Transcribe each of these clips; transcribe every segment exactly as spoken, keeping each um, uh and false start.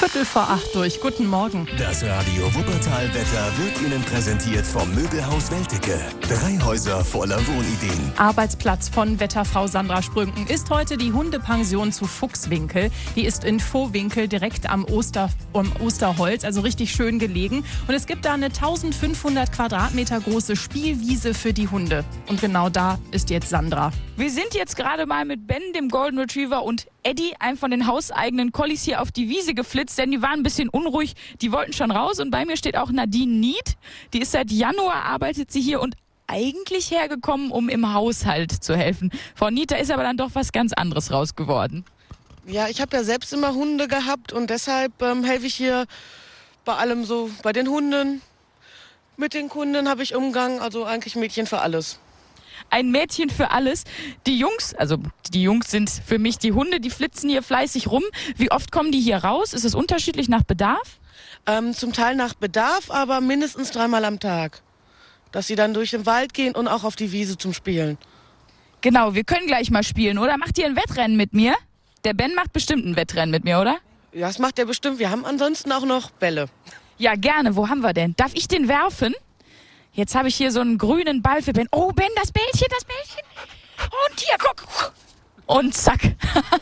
Viertel vor acht durch. Guten Morgen. Das Radio Wuppertal-Wetter wird Ihnen präsentiert vom Möbelhaus Weltecke. Drei Häuser voller Wohnideen. Arbeitsplatz von Wetterfrau Sandra Sprünken ist heute die Hundepension zu Fuchswinkel. Die ist in Vohwinkel direkt am, Oster, am Osterholz, also richtig schön gelegen. Und es gibt da eine eintausendfünfhundert Quadratmeter große Spielwiese für die Hunde. Und genau da ist jetzt Sandra. Wir sind jetzt gerade mal mit Ben, dem Golden Retriever, und Eddie, einem von den hauseigenen Collies, hier auf die Wiese geflitzt, denn die waren ein bisschen unruhig, die wollten schon raus. Und bei mir steht auch Nadine Nied, die ist seit Januar, arbeitet sie hier und eigentlich hergekommen, um im Haushalt zu helfen. Frau Nied, da ist aber dann doch was ganz anderes raus geworden. Ja, ich habe ja selbst immer Hunde gehabt und deshalb ähm, helfe ich hier bei allem so, bei den Hunden, mit den Kunden habe ich Umgang, also eigentlich Mädchen für alles. Ein Mädchen für alles. Die Jungs, also die Jungs sind für mich die Hunde, die flitzen hier fleißig rum. Wie oft kommen die hier raus? Ist es unterschiedlich nach Bedarf? Ähm, zum Teil nach Bedarf, aber mindestens dreimal am Tag. Dass sie dann durch den Wald gehen und auch auf die Wiese zum Spielen. Genau, wir können gleich mal spielen, oder? Macht ihr ein Wettrennen mit mir? Der Ben macht bestimmt ein Wettrennen mit mir, oder? Ja, das macht er bestimmt. Wir haben ansonsten auch noch Bälle. Ja, gerne. Wo haben wir denn? Darf ich den werfen? Jetzt habe ich hier so einen grünen Ball für Ben. Oh, Ben, das Bällchen, das Bällchen. Und hier, guck. Und zack. Bring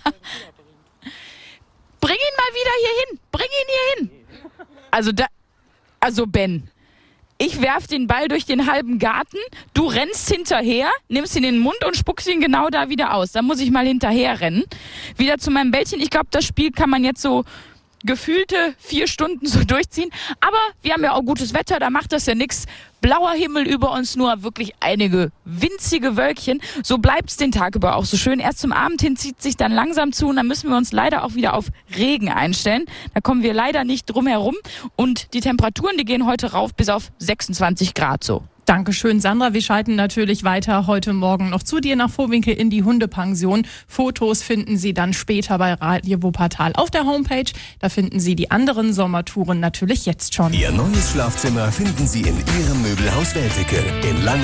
ihn mal wieder hier hin. Bring ihn hier hin. Also, da, also Ben, ich werf den Ball durch den halben Garten. Du rennst hinterher, nimmst ihn in den Mund und spuckst ihn genau da wieder aus. Da muss ich mal hinterher rennen. Wieder zu meinem Bällchen. Ich glaube, das Spiel kann man jetzt so gefühlte vier Stunden so durchziehen. Aber wir haben ja auch gutes Wetter, da macht das ja nichts. Blauer Himmel über uns, nur wirklich einige winzige Wölkchen. So bleibt es den Tag über auch so schön. Erst zum Abend hin zieht sich dann langsam zu und dann müssen wir uns leider auch wieder auf Regen einstellen. Da kommen wir leider nicht drum herum. Und die Temperaturen, die gehen heute rauf bis auf sechsundzwanzig Grad so. Dankeschön, Sandra. Wir schalten natürlich weiter heute Morgen noch zu dir nach Vohwinkel in die Hundepension. Fotos finden Sie dann später bei Radio Wuppertal auf der Homepage. Da finden Sie die anderen Sommertouren natürlich jetzt schon. Ihr neues Schlafzimmer finden Sie in Ihrem Möbelhaus Weltecke in Lange.